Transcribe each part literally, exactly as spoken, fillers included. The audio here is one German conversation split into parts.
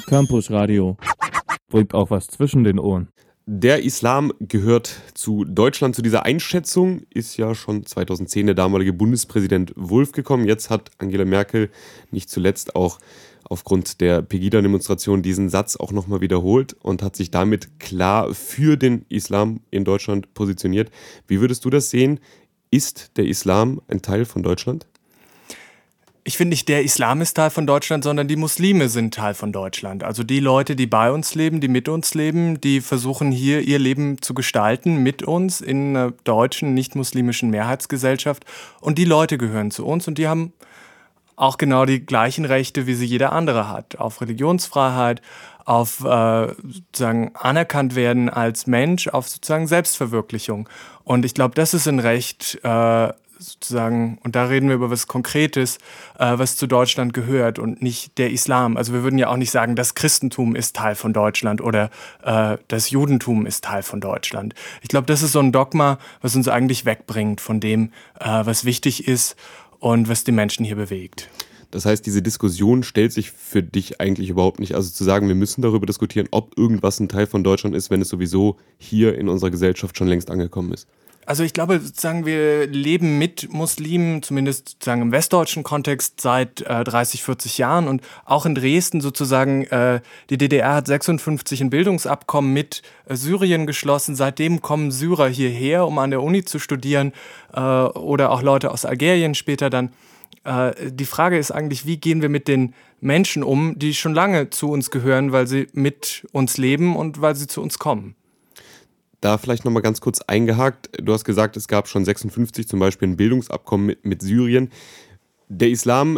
Campus Radio. Bringt auch was zwischen den Ohren. Der Islam gehört zu Deutschland. Zu dieser Einschätzung ist ja schon zweitausendzehn der damalige Bundespräsident Wulff gekommen. Jetzt hat Angela Merkel nicht zuletzt auch aufgrund der Pegida-Demonstration diesen Satz auch nochmal wiederholt und hat sich damit klar für den Islam in Deutschland positioniert. Wie würdest du das sehen? Ist der Islam ein Teil von Deutschland? Ich finde nicht, der Islam ist Teil von Deutschland, sondern die Muslime sind Teil von Deutschland. Also die Leute, die bei uns leben, die mit uns leben, die versuchen hier ihr Leben zu gestalten mit uns in einer deutschen, nicht-muslimischen Mehrheitsgesellschaft. Und die Leute gehören zu uns und die haben auch genau die gleichen Rechte, wie sie jeder andere hat. Auf Religionsfreiheit, auf äh, sozusagen anerkannt werden als Mensch, auf sozusagen Selbstverwirklichung. Und ich glaube, das ist ein Recht, äh, sozusagen, und da reden wir über was Konkretes, äh, was zu Deutschland gehört und nicht der Islam. Also wir würden ja auch nicht sagen, das Christentum ist Teil von Deutschland oder äh, das Judentum ist Teil von Deutschland. Ich glaube, das ist so ein Dogma, was uns eigentlich wegbringt von dem, äh, was wichtig ist und was die Menschen hier bewegt. Das heißt, diese Diskussion stellt sich für dich eigentlich überhaupt nicht. Also zu sagen, wir müssen darüber diskutieren, ob irgendwas ein Teil von Deutschland ist, wenn es sowieso hier in unserer Gesellschaft schon längst angekommen ist. Also ich glaube, sozusagen, wir leben mit Muslimen, zumindest sozusagen im westdeutschen Kontext, seit äh, dreißig, vierzig Jahren. Und auch in Dresden sozusagen, äh, die D D R hat sechsundfünfzig ein Bildungsabkommen mit äh, Syrien geschlossen. Seitdem kommen Syrer hierher, um an der Uni zu studieren, äh, oder auch Leute aus Algerien später dann. Äh, die Frage ist eigentlich, wie gehen wir mit den Menschen um, die schon lange zu uns gehören, weil sie mit uns leben und weil sie zu uns kommen. Da vielleicht nochmal ganz kurz eingehakt. Du hast gesagt, es gab schon sechsundfünfzig zum Beispiel ein Bildungsabkommen mit, mit Syrien. Der Islam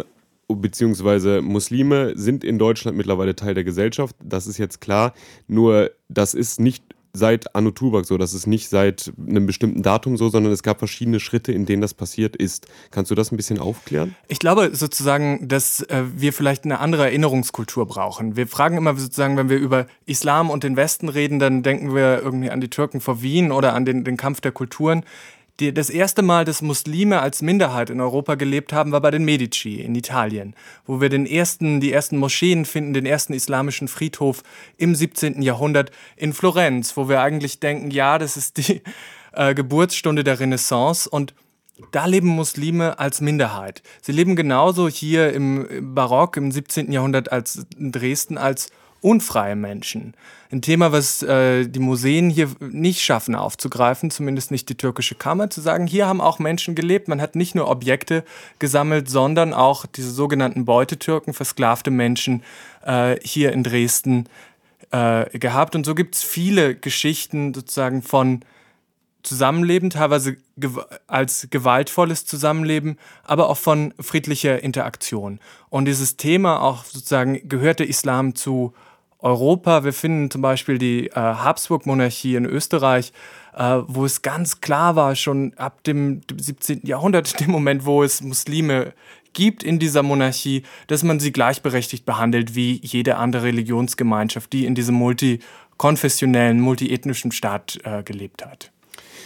bzw. Muslime sind in Deutschland mittlerweile Teil der Gesellschaft. Das ist jetzt klar. Nur das ist nicht seit Anno Tubak so. Das ist nicht seit einem bestimmten Datum so, sondern es gab verschiedene Schritte, in denen das passiert ist. Kannst du das ein bisschen aufklären? Ich glaube sozusagen, dass äh, wir vielleicht eine andere Erinnerungskultur brauchen. Wir fragen immer sozusagen, wenn wir über Islam und den Westen reden, dann denken wir irgendwie an die Türken vor Wien oder an den, den Kampf der Kulturen. Die, das erste Mal, dass Muslime als Minderheit in Europa gelebt haben, war bei den Medici in Italien, wo wir den ersten, die ersten Moscheen finden, den ersten islamischen Friedhof im siebzehnten Jahrhundert in Florenz, wo wir eigentlich denken, ja, das ist die äh, Geburtsstunde der Renaissance und da leben Muslime als Minderheit. Sie leben genauso hier im Barock, im siebzehnten Jahrhundert als in Dresden als unfreie Menschen. Ein Thema, was äh, die Museen hier nicht schaffen aufzugreifen, zumindest nicht die türkische Kammer, zu sagen, hier haben auch Menschen gelebt. Man hat nicht nur Objekte gesammelt, sondern auch diese sogenannten Beutetürken, versklavte Menschen äh, hier in Dresden äh, gehabt. Und so gibt es viele Geschichten sozusagen von Zusammenleben, teilweise gew- als gewaltvolles Zusammenleben, aber auch von friedlicher Interaktion. Und dieses Thema auch sozusagen, gehört der Islam zu Europa. Wir finden zum Beispiel die äh, Habsburg-Monarchie in Österreich, äh, wo es ganz klar war, schon ab dem siebzehnten Jahrhundert, dem Moment, wo es Muslime gibt in dieser Monarchie, dass man sie gleichberechtigt behandelt wie jede andere Religionsgemeinschaft, die in diesem multikonfessionellen, multiethnischen Staat äh, gelebt hat.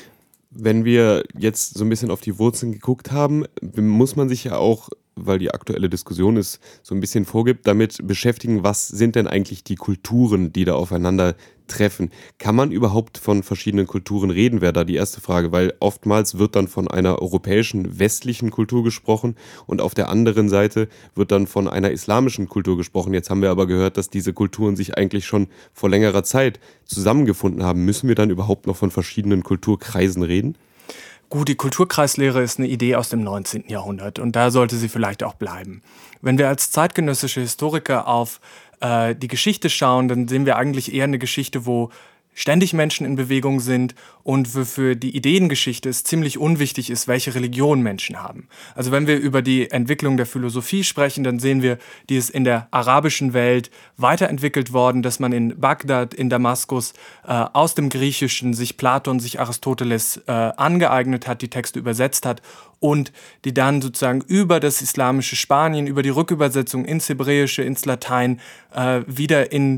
Wenn wir jetzt so ein bisschen auf die Wurzeln geguckt haben, muss man sich ja auch, weil die aktuelle Diskussion es so ein bisschen vorgibt, damit beschäftigen, was sind denn eigentlich die Kulturen, die da aufeinander treffen. Kann man überhaupt von verschiedenen Kulturen reden, wäre da die erste Frage, weil oftmals wird dann von einer europäischen, westlichen Kultur gesprochen und auf der anderen Seite wird dann von einer islamischen Kultur gesprochen. Jetzt haben wir aber gehört, dass diese Kulturen sich eigentlich schon vor längerer Zeit zusammengefunden haben. Müssen wir dann überhaupt noch von verschiedenen Kulturkreisen reden? Gut, die Kulturkreislehre ist eine Idee aus dem neunzehnten Jahrhundert und da sollte sie vielleicht auch bleiben. Wenn wir als zeitgenössische Historiker auf äh, die Geschichte schauen, dann sehen wir eigentlich eher eine Geschichte, wo ständig Menschen in Bewegung sind und für die Ideengeschichte es ziemlich unwichtig ist, welche Religion Menschen haben. Also wenn wir über die Entwicklung der Philosophie sprechen, dann sehen wir, die ist in der arabischen Welt weiterentwickelt worden, dass man in Bagdad, in Damaskus äh, aus dem Griechischen sich Platon, sich Aristoteles äh, angeeignet hat, die Texte übersetzt hat und die dann sozusagen über das islamische Spanien, über die Rückübersetzung ins Hebräische, ins Latein äh, wieder in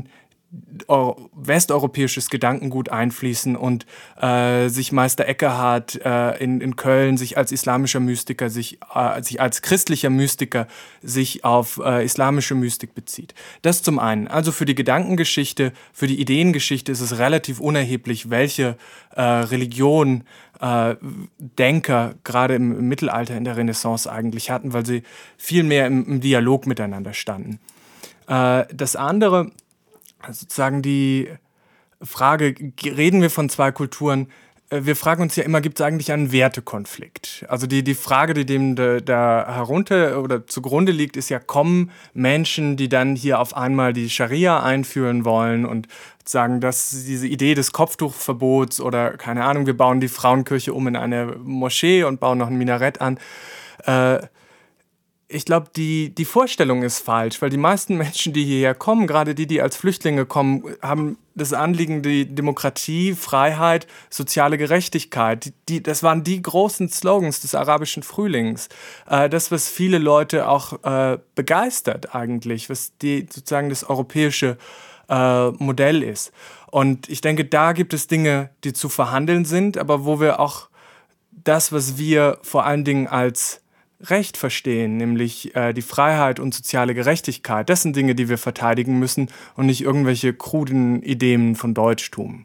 westeuropäisches Gedankengut einfließen und äh, sich Meister Eckhart äh, in, in Köln sich als islamischer Mystiker, sich, äh, sich als christlicher Mystiker sich auf äh, islamische Mystik bezieht. Das zum einen. Also für die Gedankengeschichte, für die Ideengeschichte ist es relativ unerheblich, welche äh, Religion äh, Denker gerade im, im Mittelalter, in der Renaissance eigentlich hatten, weil sie viel mehr im, im Dialog miteinander standen. Äh, das andere, sozusagen die Frage, reden wir von zwei Kulturen? Wir fragen uns ja immer, gibt es eigentlich einen Wertekonflikt? Also die, die Frage, die dem da, da herunter oder zugrunde liegt, ist ja, kommen Menschen, die dann hier auf einmal die Scharia einführen wollen und sagen, dass diese Idee des Kopftuchverbots oder keine Ahnung, wir bauen die Frauenkirche um in eine Moschee und bauen noch ein Minarett an, äh, ich glaube, die, die Vorstellung ist falsch, weil die meisten Menschen, die hierher kommen, gerade die, die als Flüchtlinge kommen, haben das Anliegen, die Demokratie, Freiheit, soziale Gerechtigkeit. Die, die, das waren die großen Slogans des arabischen Frühlings. Äh, das, was viele Leute auch äh, begeistert eigentlich, was die, sozusagen das europäische äh, Modell ist. Und ich denke, da gibt es Dinge, die zu verhandeln sind, aber wo wir auch das, was wir vor allen Dingen als Recht verstehen, nämlich äh, die Freiheit und soziale Gerechtigkeit. Das sind Dinge, die wir verteidigen müssen und nicht irgendwelche kruden Ideen von Deutschtum.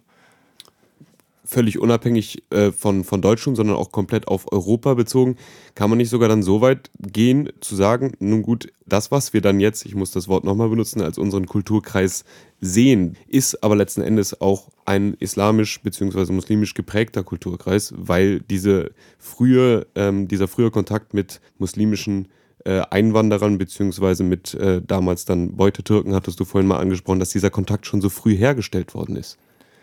Völlig unabhängig äh, von, von Deutschtum, sondern auch komplett auf Europa bezogen, kann man nicht sogar dann so weit gehen, zu sagen, nun gut, das, was wir dann jetzt, ich muss das Wort nochmal benutzen, als unseren Kulturkreis sehen, ist aber letzten Endes auch ein islamisch bzw. muslimisch geprägter Kulturkreis, weil diese frühe, ähm, dieser frühe Kontakt mit muslimischen äh, Einwanderern beziehungsweise mit äh, damals dann Beutetürken, hattest du vorhin mal angesprochen, dass dieser Kontakt schon so früh hergestellt worden ist.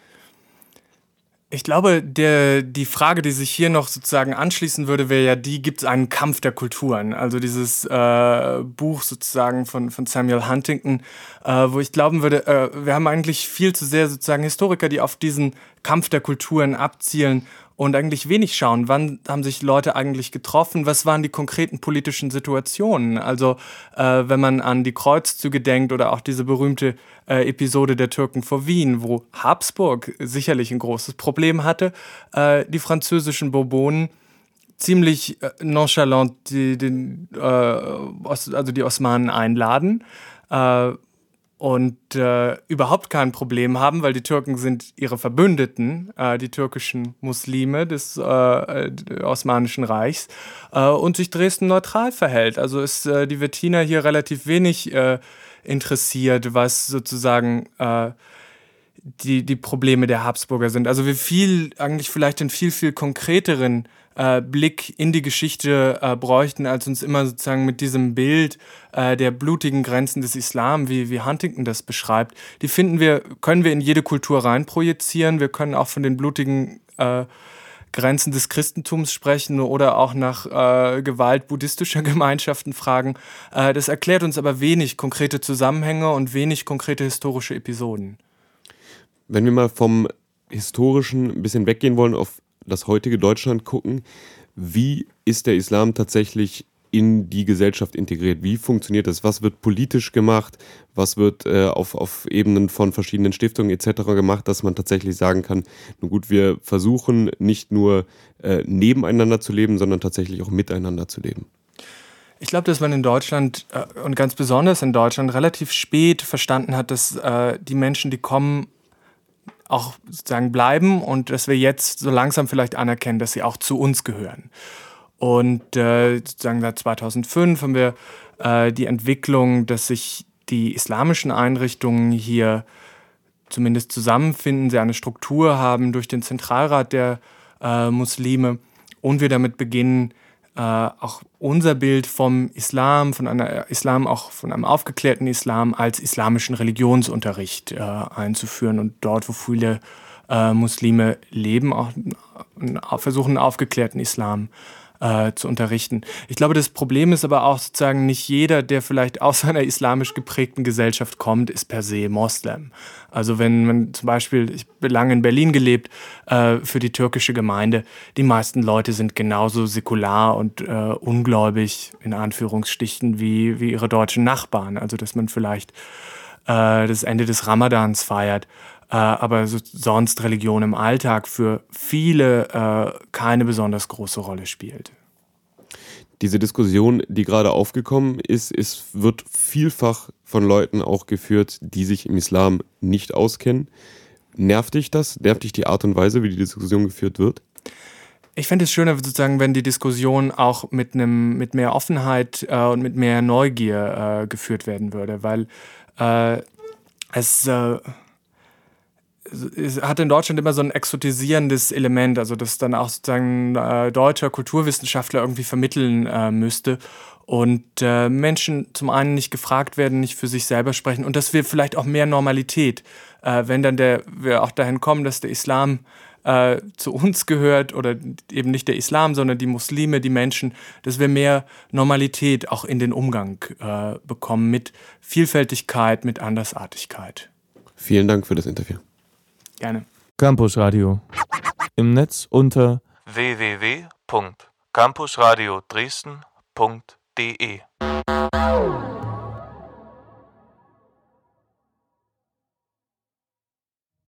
Ich glaube, der, die Frage, die sich hier noch sozusagen anschließen würde, wäre ja die, gibt es einen Kampf der Kulturen? Also dieses äh, Buch sozusagen von, von Samuel Huntington, äh, wo ich glauben würde, äh, wir haben eigentlich viel zu sehr sozusagen Historiker, die auf diesen Kampf der Kulturen abzielen und eigentlich wenig schauen, wann haben sich Leute eigentlich getroffen, was waren die konkreten politischen Situationen. Also äh, wenn man an die Kreuzzüge denkt oder auch diese berühmte äh, Episode der Türken vor Wien, wo Habsburg sicherlich ein großes Problem hatte, äh, die französischen Bourbonen ziemlich äh, nonchalant die, den, äh, Os- also die Osmanen einladen, äh, und äh, überhaupt kein Problem haben, weil die Türken sind ihre Verbündeten, äh, die türkischen Muslime des äh, Osmanischen Reichs, äh, und sich Dresden neutral verhält. Also ist äh, die Wettiner hier relativ wenig äh, interessiert, was sozusagen äh, die, die Probleme der Habsburger sind. Also wir viel, eigentlich vielleicht einen viel, viel konkreteren äh, Blick in die Geschichte äh, bräuchten, als uns immer sozusagen mit diesem Bild äh, der blutigen Grenzen des Islam, wie, wie Huntington das beschreibt, die finden wir, können wir in jede Kultur reinprojizieren. Wir können auch von den blutigen äh, Grenzen des Christentums sprechen oder auch nach äh, Gewalt buddhistischer Gemeinschaften fragen. Äh, das erklärt uns aber wenig konkrete Zusammenhänge und wenig konkrete historische Episoden. Wenn wir mal vom Historischen ein bisschen weggehen wollen, auf das heutige Deutschland gucken, wie ist der Islam tatsächlich in die Gesellschaft integriert? Wie funktioniert das? Was wird politisch gemacht? Was wird äh, auf, auf Ebenen von verschiedenen Stiftungen et cetera gemacht, dass man tatsächlich sagen kann, nun gut, wir versuchen nicht nur äh, nebeneinander zu leben, sondern tatsächlich auch miteinander zu leben? Ich glaube, dass man in Deutschland äh, und ganz besonders in Deutschland relativ spät verstanden hat, dass äh, die Menschen, die kommen, auch sozusagen bleiben und dass wir jetzt so langsam vielleicht anerkennen, dass sie auch zu uns gehören. Und äh, sozusagen seit zweitausendfünf haben wir äh, die Entwicklung, dass sich die islamischen Einrichtungen hier zumindest zusammenfinden, sie eine Struktur haben durch den Zentralrat der äh, Muslime und wir damit beginnen, äh, auch unser Bild vom Islam, von einer Islam, auch von einem aufgeklärten Islam als islamischen Religionsunterricht äh, einzuführen und dort, wo viele äh, Muslime leben, auch äh, versuchen, einen aufgeklärten Islam äh, zu unterrichten. Ich glaube, das Problem ist aber auch sozusagen, nicht jeder, der vielleicht aus einer islamisch geprägten Gesellschaft kommt, ist per se Moslem. Also wenn man zum Beispiel, ich habe lange in Berlin gelebt, äh, für die türkische Gemeinde, die meisten Leute sind genauso säkular und äh, ungläubig, in Anführungsstrichen, wie, wie ihre deutschen Nachbarn. Also dass man vielleicht äh, das Ende des Ramadans feiert, äh, aber so, sonst Religion im Alltag für viele äh, keine besonders große Rolle spielt. Diese Diskussion, die gerade aufgekommen ist, ist, wird vielfach von Leuten auch geführt, die sich im Islam nicht auskennen. Nervt dich das? Nervt dich die Art und Weise, wie die Diskussion geführt wird? Ich fände es schöner, sozusagen, wenn die Diskussion auch mit einem mit mehr Offenheit äh, und mit mehr Neugier äh, geführt werden würde, weil äh, es, äh, es hat in Deutschland immer so ein exotisierendes Element, also das dann auch sozusagen äh, deutscher Kulturwissenschaftler irgendwie vermitteln äh, müsste und äh, Menschen zum einen nicht gefragt werden, nicht für sich selber sprechen und dass wir vielleicht auch mehr Normalität, äh, wenn dann der wir auch dahin kommen, dass der Islam Äh, zu uns gehört oder eben nicht der Islam, sondern die Muslime, die Menschen, dass wir mehr Normalität auch in den Umgang äh, bekommen mit Vielfältigkeit, mit Andersartigkeit. Vielen Dank für das Interview. Gerne. Campus Radio. Im Netz unter w w w punkt campusradio dresden punkt d e